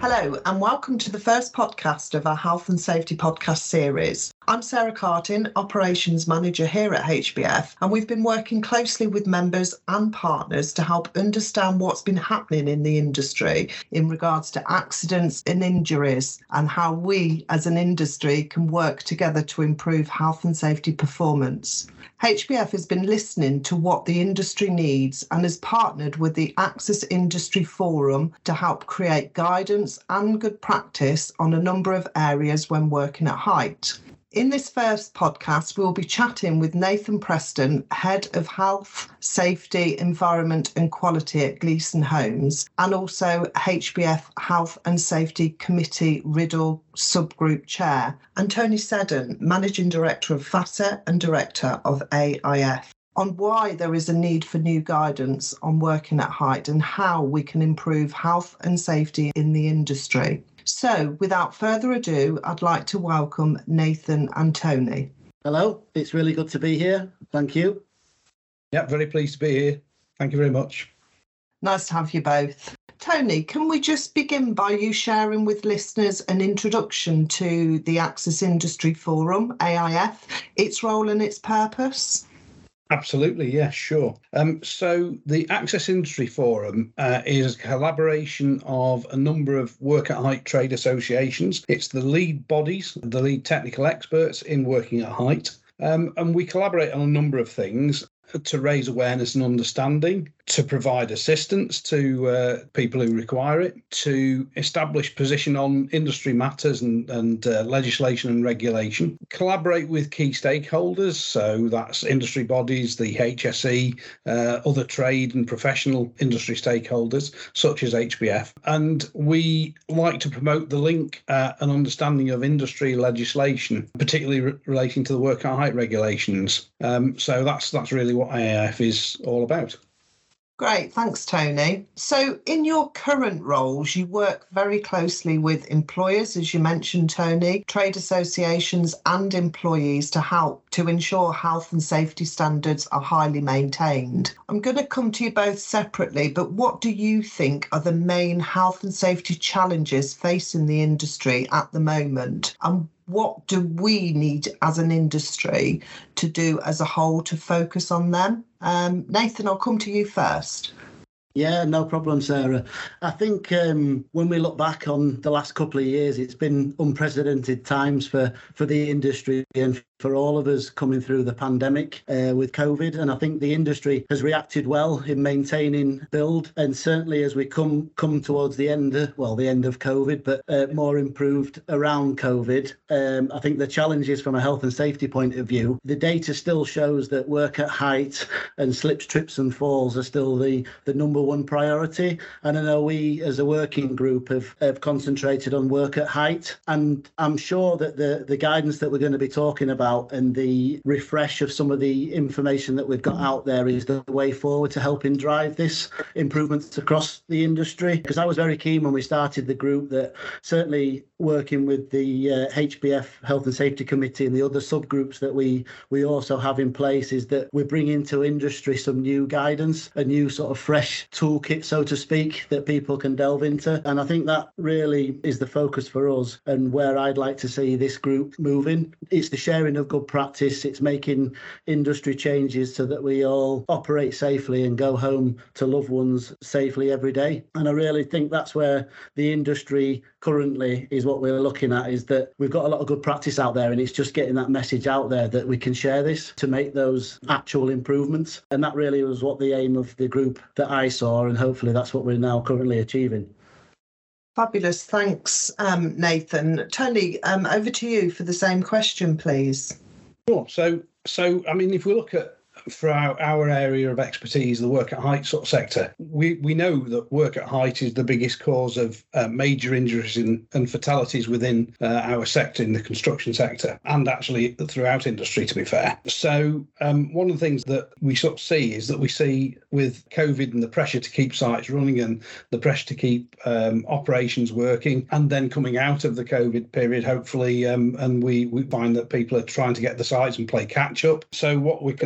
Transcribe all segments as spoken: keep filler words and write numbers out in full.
Hello and welcome to the first podcast of our Health and Safety podcast series. I'm Sarah Cartin, Operations Manager here at H B F, and we've been working closely with members and partners to help understand what's been happening in the industry in regards to accidents and injuries and how we as an industry can work together to improve health and safety performance. H B F has been listening to what the industry needs and has partnered with the Access Industry Forum to help create guidance and good practice on a number of areas when working at height. In this first podcast, we'll be chatting with Nathan Preston, Head of Health, Safety, Environment and Quality at Gleeson Homes, and also H B F Health and Safety Committee Riddle Subgroup Chair, and Tony Seddon, Managing Director of FASET and Director of A I F, on why there is a need for new guidance on working at height and how we can improve health and safety in the industry. So, without further ado, I'd like to welcome Nathan and Tony. Hello, it's really good to be here. Thank you. Yeah, very pleased to be here. Thank you very much. Nice to have you both. Tony, can we just begin by you sharing with listeners an introduction to the Access Industry Forum, A I F, its role and its purpose? Absolutely, yes, sure. Um, so the Access Industry Forum uh, is a collaboration of a number of work at height trade associations. It's the lead bodies, the lead technical experts in working at height. Um, and we collaborate on a number of things to raise awareness and understanding, to provide assistance to uh, people who require it, to establish position on industry matters and, and uh, legislation and regulation, collaborate with key stakeholders, so that's industry bodies, the H S E, uh, other trade and professional industry stakeholders, such as H B F. And we like to promote the link uh, and understanding of industry legislation, particularly re- relating to the work at height regulations. Um, so that's that's really what A I F is all about. Great, thanks, Tony. So in your current roles, you work very closely with employers, as you mentioned, Tony, trade associations and employees to help to ensure health and safety standards are highly maintained. I'm going to come to you both separately, but what do you think are the main health and safety challenges facing the industry at the moment? And what do we need as an industry to do as a whole to focus on them? Um, Nathan, I'll come to you first. Yeah, no problem, Sarah. I think um, when we look back on the last couple of years, it's been unprecedented times for, for the industry and for all of us coming through the pandemic uh, with COVID. And I think the industry has reacted well in maintaining build. And certainly as we come come towards the end, of, well, the end of COVID, but uh, more improved around COVID, um, I think the challenges from a health and safety point of view, the data still shows that work at height and slips, trips and falls are still the, the number one priority. And I know we as a working group have, have concentrated on work at height. And I'm sure that the, the guidance that we're going to be talking about and the refresh of some of the information that we've got out there is the way forward to helping drive this improvements across the industry. Because I was very keen when we started the group that certainly working with the uh, H B F Health and Safety Committee and the other subgroups that we we also have in place is that we're bringing to industry some new guidance, a new sort of fresh toolkit, so to speak, that people can delve into. And I think that really is the focus for us and where I'd like to see this group moving. It's the sharing of good practice. It's making industry changes so that we all operate safely and go home to loved ones safely every day. And I really think that's where the industry currently is what we're looking at, is that we've got a lot of good practice out there and it's just getting that message out there that we can share this to make those actual improvements. And that really was what the aim of the group that I saw, and hopefully that's what we're now currently achieving. Fabulous. Thanks, um, Nathan. Tony, um, over to you for the same question, please. Sure. So, so I mean, if we look at for our, our area of expertise, the work at height sort of sector, we, we know that work at height is the biggest cause of uh, major injuries in, and fatalities within uh, our sector, in the construction sector, and actually throughout industry, to be fair. So um, one of the things that we sort of see is that we see with COVID and the pressure to keep sites running and the pressure to keep um, operations working, and then coming out of the COVID period, hopefully, um, and we, we find that people are trying to get the sites and play catch up. So what we're concerned that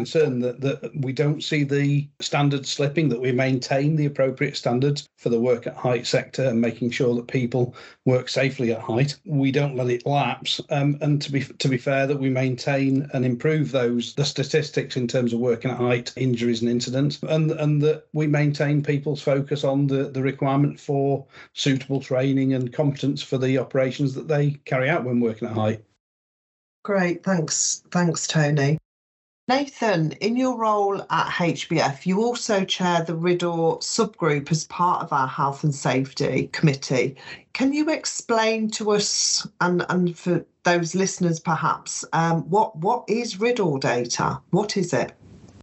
that, that we don't see the standards slipping, that we maintain the appropriate standards for the work at height sector and making sure that people work safely at height. We don't let it lapse, um, and to be to be fair, that we maintain and improve those the statistics in terms of working at height, injuries and incidents, and and that we maintain people's focus on the, the requirement for suitable training and competence for the operations that they carry out when working at height. Great, thanks, thanks, Tony. Nathan, in your role at H B F, you also chair the R I D O R subgroup as part of our Health and Safety Committee. Can you explain to us, and, and for those listeners perhaps, um, what, what is R I D O R data? What is it?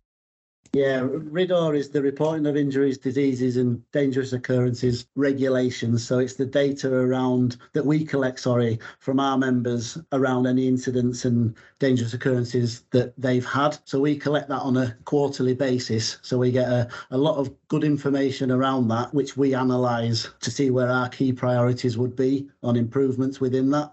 Yeah, R I D O R is the Reporting of Injuries, Diseases and Dangerous Occurrences regulations. So it's the data around that we collect, sorry, from our members around any incidents and dangerous occurrences that they've had. So we collect that on a quarterly basis. So we get a, a lot of good information around that, which we analyse to see where our key priorities would be on improvements within that.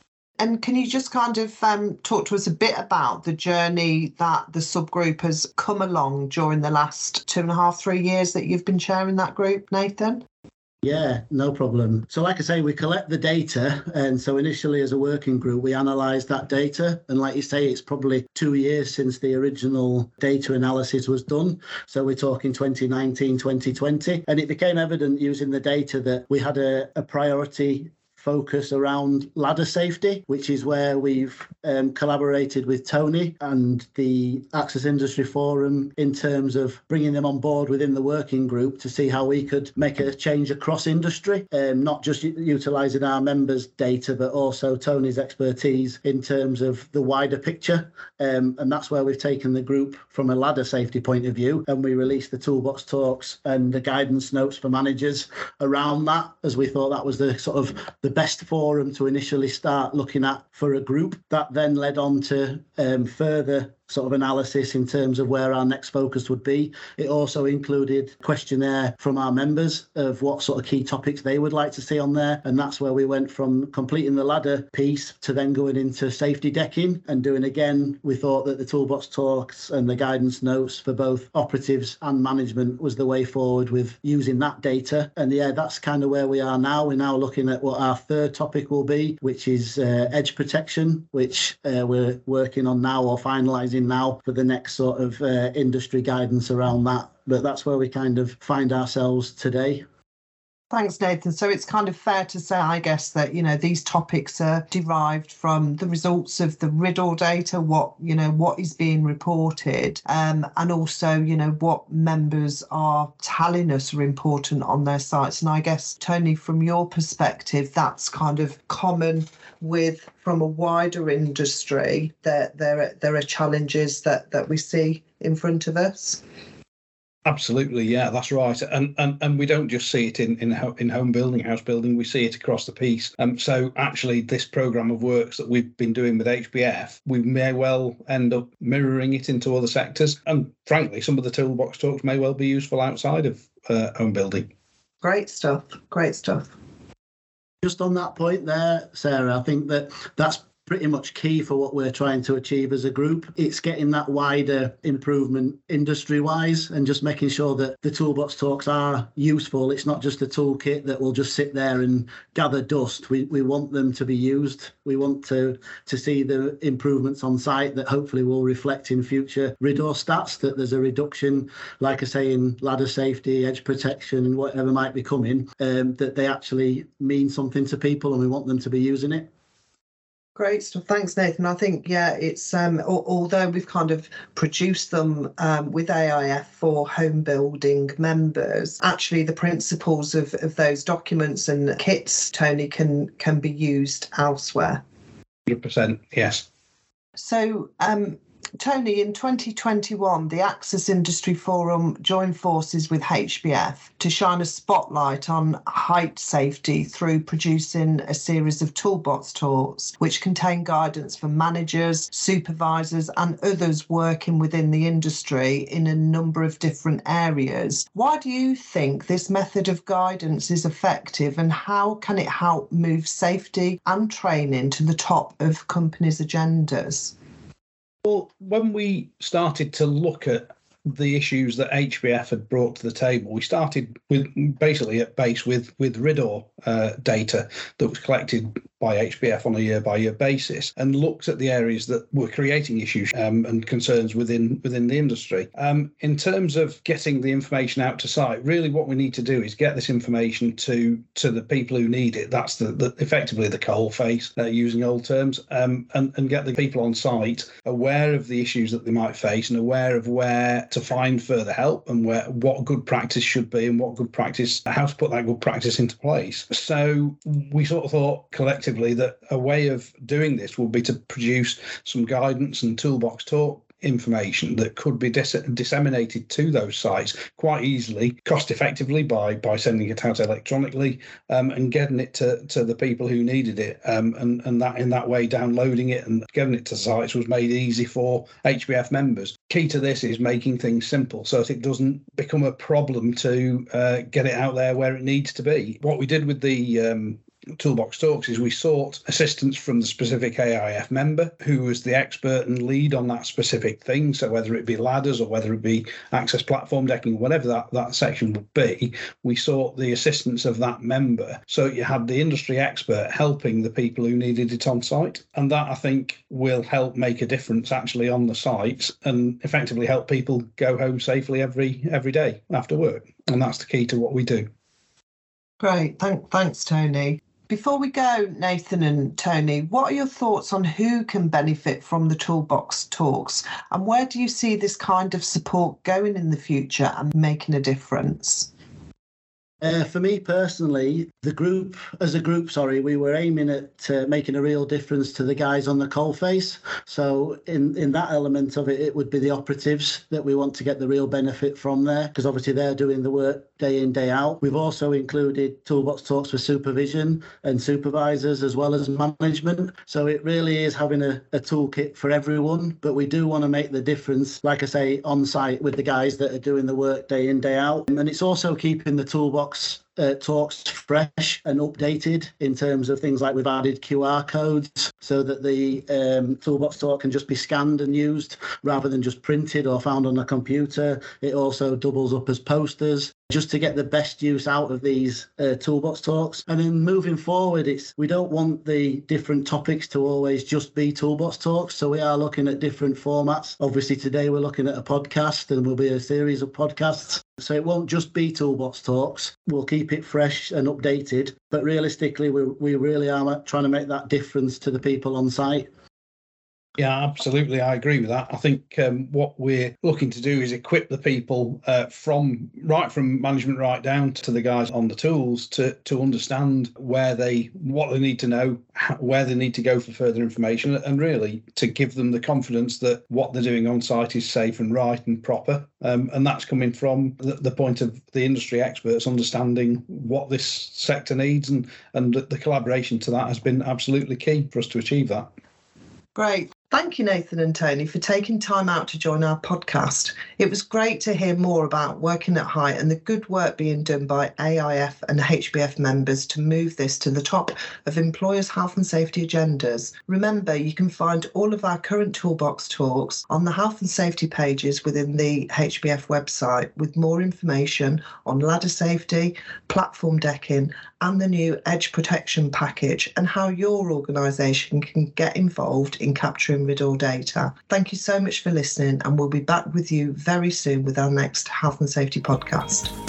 And can you just kind of um, talk to us a bit about the journey that the subgroup has come along during the last two and a half, three years that you've been chairing that group, Nathan? Yeah, no problem. So like I say, we collect the data. And so initially as a working group, we analyse that data. And like you say, it's probably two years since the original data analysis was done. So we're talking twenty nineteen, twenty twenty. And it became evident using the data that we had a, a priority focus around ladder safety, which is where we've um, collaborated with Tony and the Access Industry Forum in terms of bringing them on board within the working group to see how we could make a change across industry, um, not just utilising our members' data, but also Tony's expertise in terms of the wider picture. Um, and that's where we've taken the group from a ladder safety point of view, and we released the toolbox talks and the guidance notes for managers around that, as we thought that was the sort of the best forum to initially start looking at for a group. That then led on to um, further sort of analysis in terms of where our next focus would be. It also included questionnaire from our members of what sort of key topics they would like to see on there. And that's where we went from completing the ladder piece to then going into safety decking and doing again. We thought that the toolbox talks and the guidance notes for both operatives and management was the way forward with using that data. And yeah, that's kind of where we are now. We're now looking at what our third topic will be, which is uh, edge protection, which uh, we're working on now or finalising now for the next sort of uh, industry guidance around that. But that's where we kind of find ourselves today. Thanks, Nathan. So it's kind of fair to say, I guess, that, you know, these topics are derived from the results of the R I D O R data, what, you know, what is being reported, um, and also, you know, what members are telling us are important on their sites. And I guess, Tony, from your perspective, that's kind of common with from a wider industry, that there are, there are challenges that, that we see in front of us. Absolutely, yeah, that's right, and and and we don't just see it in in, in home building, house building. We see it across the piece. Um, so actually, this programme of works that we've been doing with H B F, we may well end up mirroring it into other sectors. And frankly, some of the toolbox talks may well be useful outside of uh, home building. Great stuff. Great stuff. Just on that point there, Sarah, I think that that's pretty much key for what we're trying to achieve as a group. It's getting that wider improvement industry-wise and just making sure that the toolbox talks are useful. It's not just a toolkit that will just sit there and gather dust. We we want them to be used. We want to to see the improvements on site that hopefully will reflect in future R I D O R stats, that there's a reduction, like I say, in ladder safety, edge protection, whatever might be coming, um, that they actually mean something to people and we want them to be using it. Great stuff. Thanks, Nathan. I think, yeah, it's um, although we've kind of produced them um, with A I F for home building members, actually the principles of, of those documents and kits, Tony, can can be used elsewhere. one hundred percent, yes. So, um, Tony, in twenty twenty-one, the Access Industry Forum joined forces with H B F to shine a spotlight on height safety through producing a series of toolbox talks, which contain guidance for managers, supervisors and others working within the industry in a number of different areas. Why do you think this method of guidance is effective, and how can it help move safety and training to the top of companies' agendas? Well, when we started to look at the issues that H B F had brought to the table, we started with basically at base with with R I D O R uh, data that was collected by H B F on a year by year basis, and looked at the areas that were creating issues um, and concerns within within the industry. Um, in terms of getting the information out to site, really what we need to do is get this information to to the people who need it. That's the, the effectively the coal face, uh, using old terms, um, and and get the people on site aware of the issues that they might face and aware of where to find further help and where what good practice should be and what good practice, how to put that good practice into place. So we sort of thought collectively that a way of doing this would be to produce some guidance and toolbox talk information that could be dis- disseminated to those sites quite easily, cost effectively by by sending it out electronically, um, and getting it to, to the people who needed it, um, and and that in that way downloading it and getting it to sites was made easy for H B F members. Key to this is making things simple so that it doesn't become a problem to uh, get it out there where it needs to be. What we did with the um, Toolbox Talks is we sought assistance from the specific A I F member who was the expert and lead on that specific thing. So whether it be ladders or whether it be access platform decking, whatever that, that section would be, we sought the assistance of that member. So you had the industry expert helping the people who needed it on site. And that, I think, will help make a difference actually on the sites and effectively help people go home safely every every day after work. And that's the key to what we do. Great. Thank, thanks, Tony. Before we go, Nathan and Tony, what are your thoughts on who can benefit from the Toolbox Talks, and where do you see this kind of support going in the future and making a difference? Uh, for me personally, the group, as a group, sorry, we were aiming at uh, making a real difference to the guys on the coalface. So in, in that element of it, it would be the operatives that we want to get the real benefit from there, because obviously they're doing the work day in, day out. We've also included Toolbox Talks for supervision and supervisors as well as management. So it really is having a, a toolkit for everyone, but we do want to make the difference, like I say, on site with the guys that are doing the work day in, day out. And it's also keeping the toolbox Uh, talks fresh and updated in terms of things like we've added Q R codes so that the um, Toolbox Talk can just be scanned and used rather than just printed or found on a computer. It also doubles up as posters just to get the best use out of these uh, Toolbox Talks. And then moving forward, it's we don't want the different topics to always just be Toolbox Talks. So we are looking at different formats. Obviously, today we're looking at a podcast and will be a series of podcasts. So it won't just be Toolbox Talks. We'll keep it fresh and updated. But realistically, we we really are trying to make that difference to the people on site. Yeah, absolutely. I agree with that. I think um, what we're looking to do is equip the people uh, from right from management right down to the guys on the tools to to understand where they what they need to know, where they need to go for further information, and really to give them the confidence that what they're doing on site is safe and right and proper. Um, and that's coming from the, the point of the industry experts understanding what this sector needs, and and the collaboration to that has been absolutely key for us to achieve that. Great. Thank you, Nathan and Tony, for taking time out to join our podcast. It was great to hear more about working at height and the good work being done by A I F and H B F members to move this to the top of employers' health and safety agendas. Remember, you can find all of our current Toolbox Talks on the health and safety pages within the H B F website, with more information on ladder safety, platform decking, and the new Edge Protection package, and how your organisation can get involved in capturing R I D O R data. Thank you so much for listening, and we'll be back with you very soon with our next Health and Safety podcast.